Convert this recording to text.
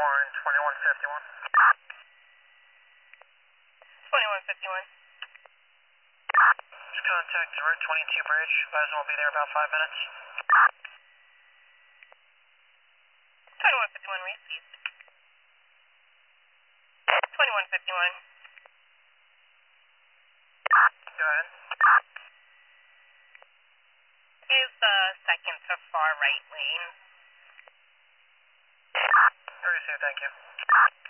Warren, 2151. 2151. Just contact Route 22 bridge. Advise we'll be there about 5 minutes. 2151, received. 2151. Go ahead. Is the second to far right lane. Received, thank you.